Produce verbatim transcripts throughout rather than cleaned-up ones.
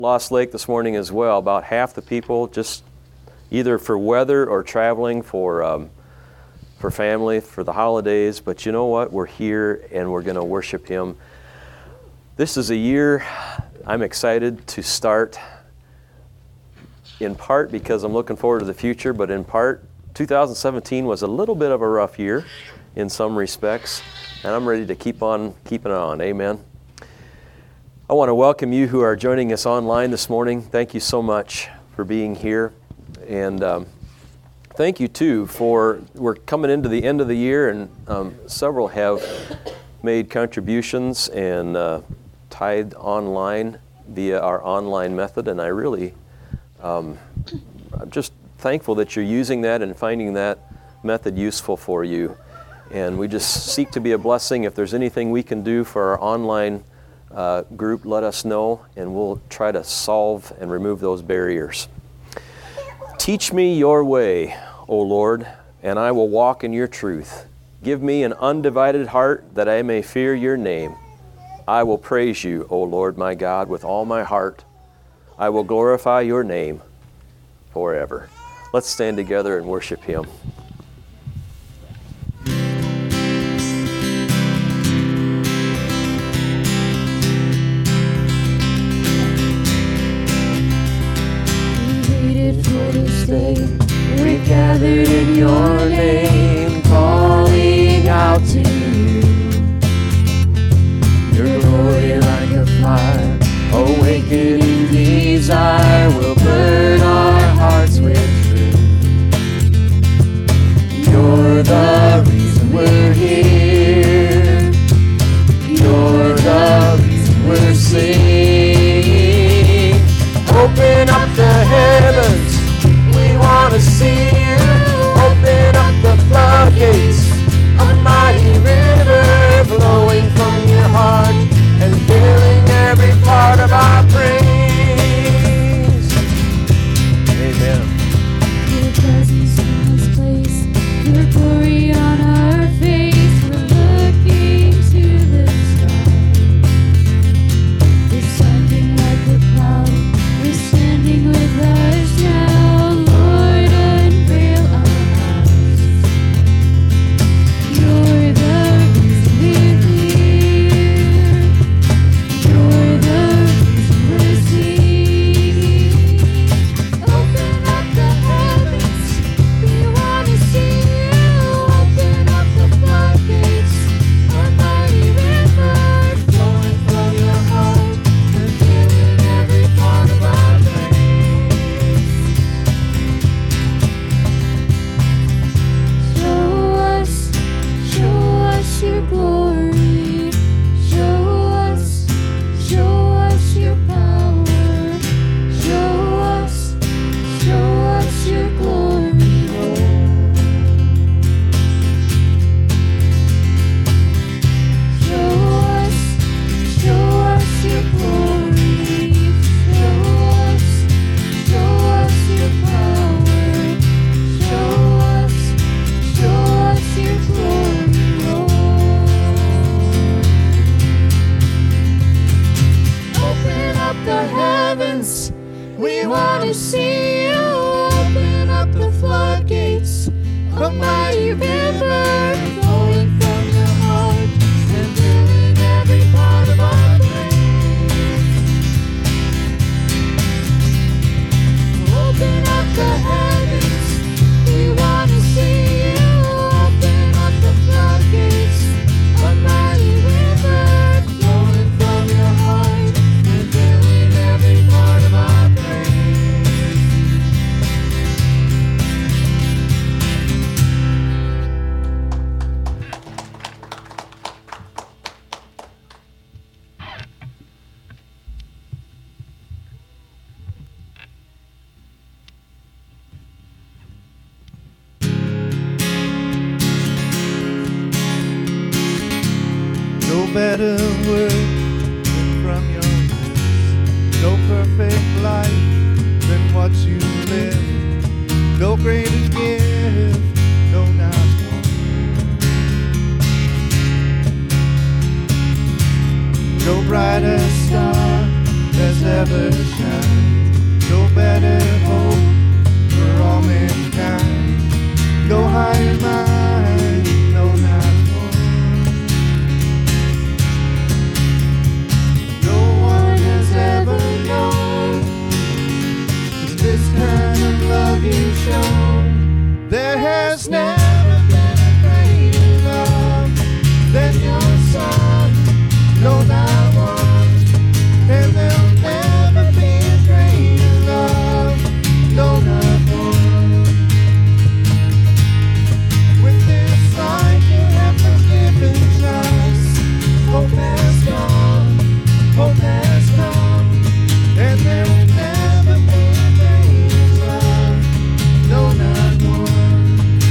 Lost Lake this morning as well. About half the people just either for weather or traveling for um, for family, for the holidays. But you know what? We're here and we're going to worship Him. This is a year I'm excited to start, in part because I'm looking forward to the future, but in part, two thousand seventeen was a little bit of a rough year in some respects, and I'm ready to keep on keeping on. Amen. I want to welcome you who are joining us online this morning. Thank you so much for being here. And um, thank you, too, for, we're coming into the end of the year, and um, several have made contributions and uh, tithed online via our online method. And I really, um, I'm just thankful that you're using that and finding that method useful for you. And we just seek to be a blessing. If there's anything we can do for our online Uh, group, let us know, and we'll try to solve and remove those barriers. Teach me your way, O Lord, and I will walk in your truth. Give me an undivided heart that I may fear your name. I will praise you, O Lord my God, with all my heart. I will glorify your name forever. Let's stand together and worship Him. We gathered in your name, calling out to you. Your glory like a fire, awakening desire, will burn our hearts with truth. You're the reason we're here. You're the reason we're singing. Open up the heavens, we want to see you. Open up the floodgates, a mighty river flowing from your heart and filling every part of our praise. Amen. Your presence in this place, your glory on our face. We're looking to the sky, descending like a cloud. We're standing with us now. Better word than from your lips, no perfect life than what you live, no greater gift, no not one, no brighter star, there's has ever shined. No better hope for all mankind. No higher mind, no not one. No one has ever known this kind of love you've shown. There has never been a greater love than your son. No, not one. And there'll never be a greater love. No, not one. With this life you have forgiven us. Hope has gone. Hope has come. And there will never be a greater love. No, not one.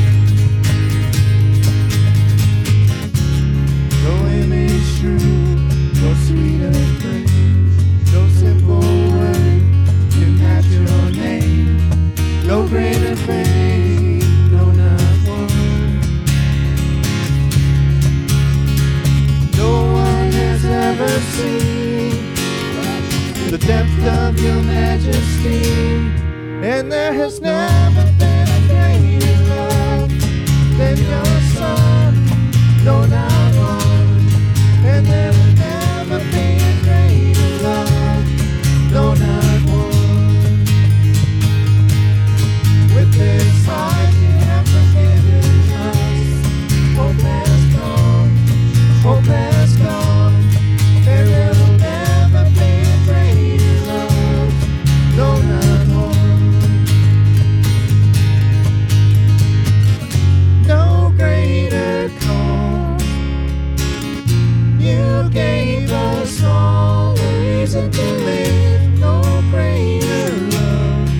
No image true, no sweeter praise, no simple word can match your name. No greater fame, no, not one. No one has ever seen the depth of your majesty, and there has never been a greater love than your son. No, not one. And there will never be a greater love. No, not one. With this life you have forgiven us. Hope has gone. Hope has gone. And there will never be a greater love. No, not one. No greater cause. You gave us all a reason to live. No greater love.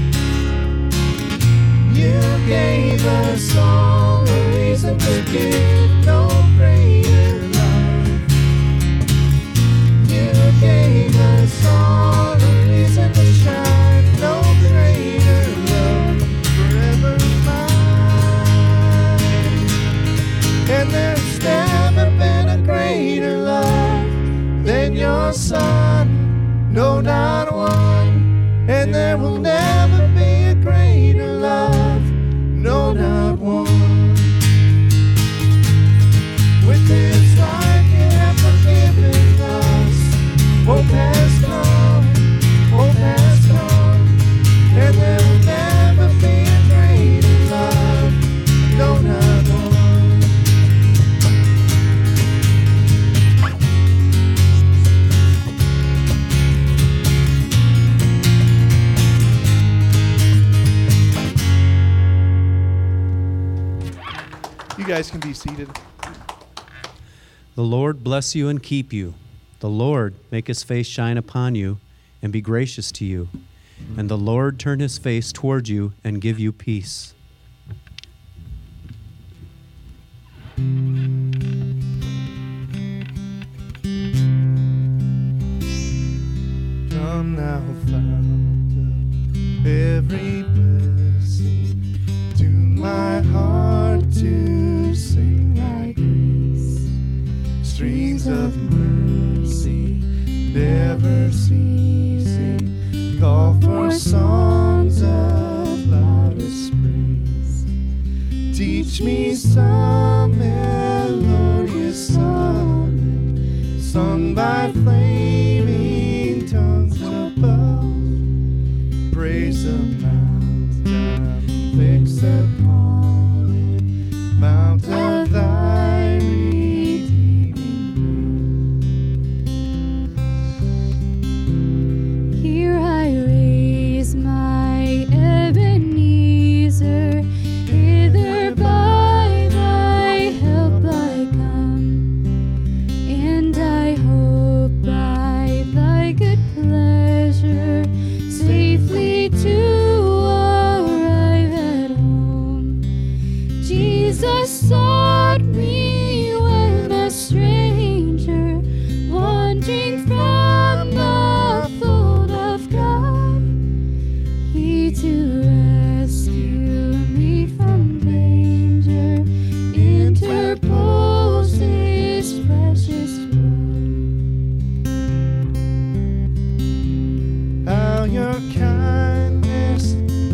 You gave us all a reason to give. No greater love. You gave us all a reason to shine. No greater love. Forever mine. And there's never been a greater love than your son. No, not one. And there will never be a greater love. No, not one. With this life you have forgiven us. Hope has come. Hope has come. And there will never be a greater love. No, not one. You guys can be seated. The Lord bless you and keep you. The Lord make his face shine upon you and be gracious to you. And the Lord turn his face toward you and give you peace. Come now, fount of every blessing, to my heart to sing thy grace. Streams of mercy, never ceasing, call for songs of loudest praise. Teach me some melodious sonnet, sung by flaming tongues above. Praise the mountain fixed upon it, mount of thy redeeming blood. Here I raise my Ebenezer, hither by thy help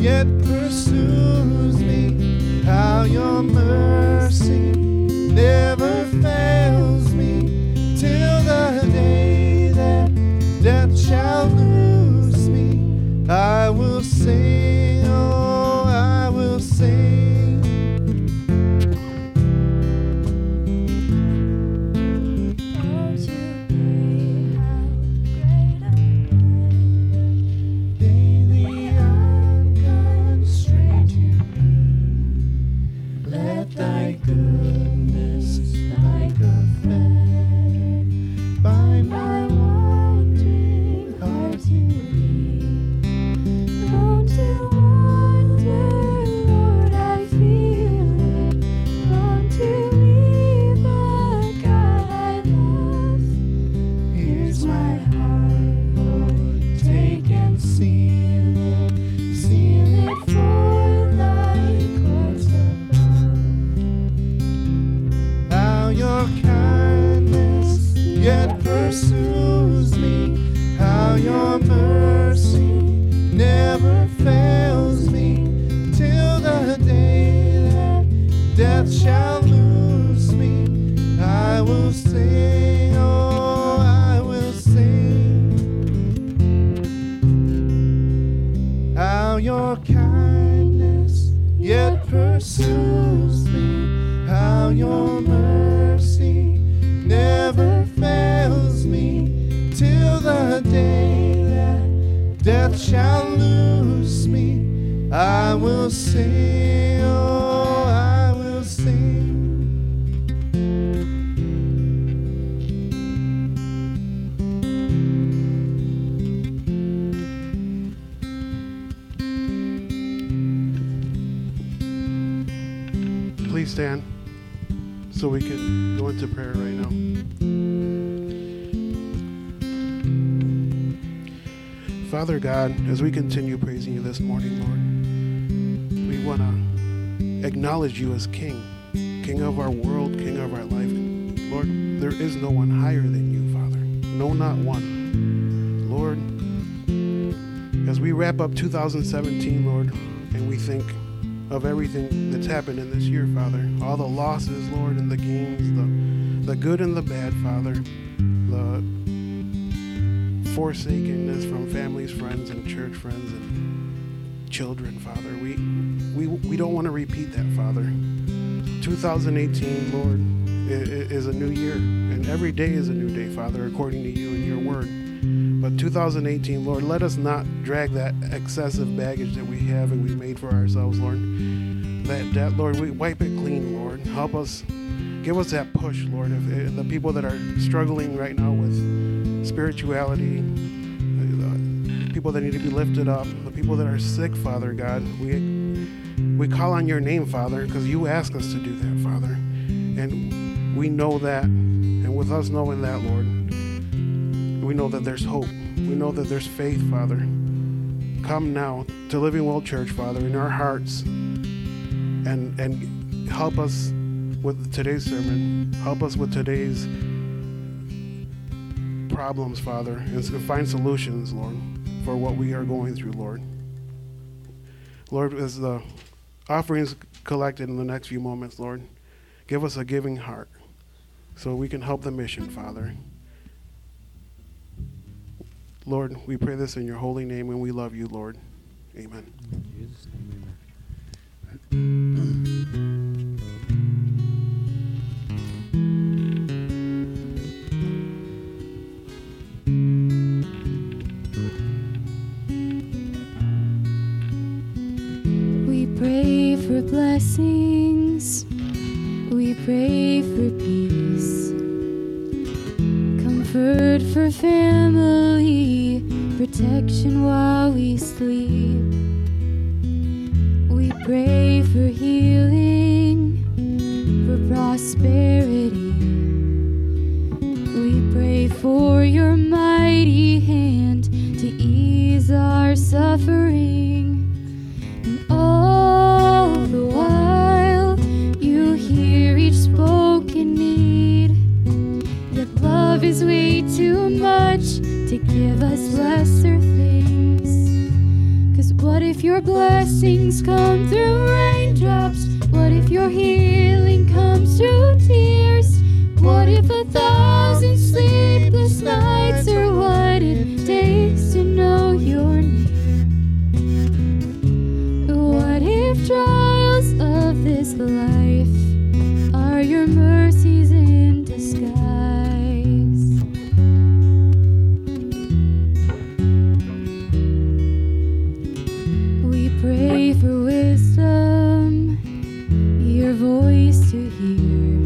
yet pursues me, how your mercy never fails me, till the day that death shall lose me. I will sing, oh, I will sing. Please stand so we can go into prayer right now. Father God, as we continue praising you this morning, Lord, we want to acknowledge you as King, King of our world, King of our life. Lord, there is no one higher than you, Father. No, not one. Lord, as we wrap up two thousand seventeen, Lord, and we think of everything that's happened in this year, Father, all the losses, Lord, and the gains, the, the good and the bad, Father, the forsakenness from families, friends, and church friends, and children, Father. We we we don't want to repeat that, Father. two thousand eighteen, Lord, is a new year, and every day is a new day, Father, according to you and your word. But two thousand eighteen, Lord, let us not drag that excessive baggage that we have and we made for ourselves, Lord. That, that Lord, we wipe it clean, Lord. Help us, give us that push, Lord. If, if the people that are struggling right now with spirituality, the people that need to be lifted up, the people that are sick, Father God, we we call on your name, Father, because you ask us to do that, Father. And we know that, and with us knowing that, Lord, we know that there's hope. We know that there's faith, Father. Come now to Living Well Church, Father, in our hearts, and and help us with today's sermon. Help us with today's problems, Father, and find solutions, Lord, for what we are going through, Lord. Lord, as the offerings collected in the next few moments, Lord, give us a giving heart so we can help the mission, Father. Lord, we pray this in your holy name, and we love you, Lord. Amen. In Jesus' name, amen. We pray for blessings. We pray for peace. Comfort for family, protection while we sleep. We pray for healing, for prosperity. We pray for your mighty hand to ease our suffering. And all the while, you hear each spoken need. Yet love is way too much to give us lesser things. 'Cause what if your blessings come through raindrops? What if your healing comes through tears? What if a thousand sleepless nights are what it takes to know you're near? What if trials of this life are your mercies in disguise? We pray for wisdom, your voice to hear.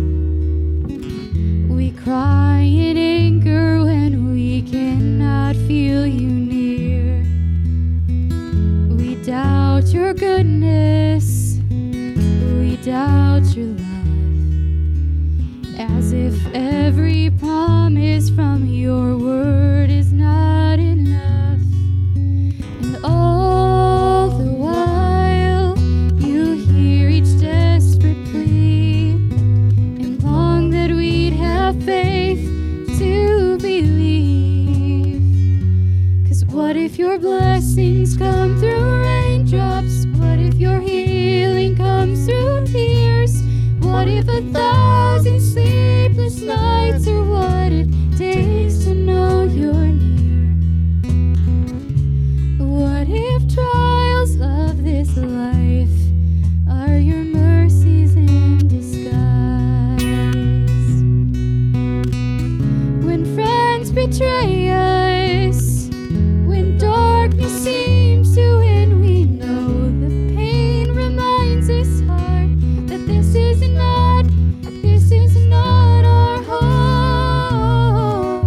We cry in anger when we cannot feel you near. We doubt your goodness, we doubt your love, as if every promise from your word is not enough. And all the while you hear each desperate plea and long that we'd have faith to believe. 'Cause what if your blessings come through raindrops? What if your healing comes through tears? What if a thousand sleepless nights are what it takes to know you're near? What if trials of this life are your mercies in disguise? When friends betray us, when darkness seems to win, we know the pain reminds us hard that this is not, this is not our home.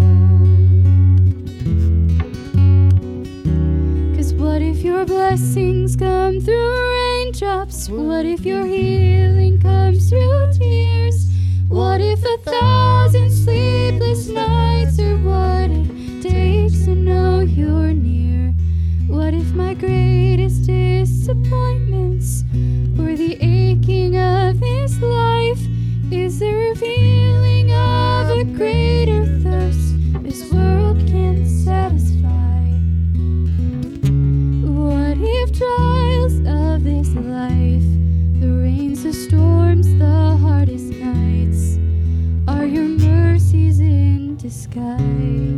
'Cause what if your blessings come through raindrops? What if your healing comes through tears? What if a thousand sleepless nights are what it takes to know you're near? What if my greatest disappointments or the aching of this life is the revealing of a greater thirst this world can't satisfy? What if trials of this life, the rains, the storms, the hardest nights, are your mercies in disguise?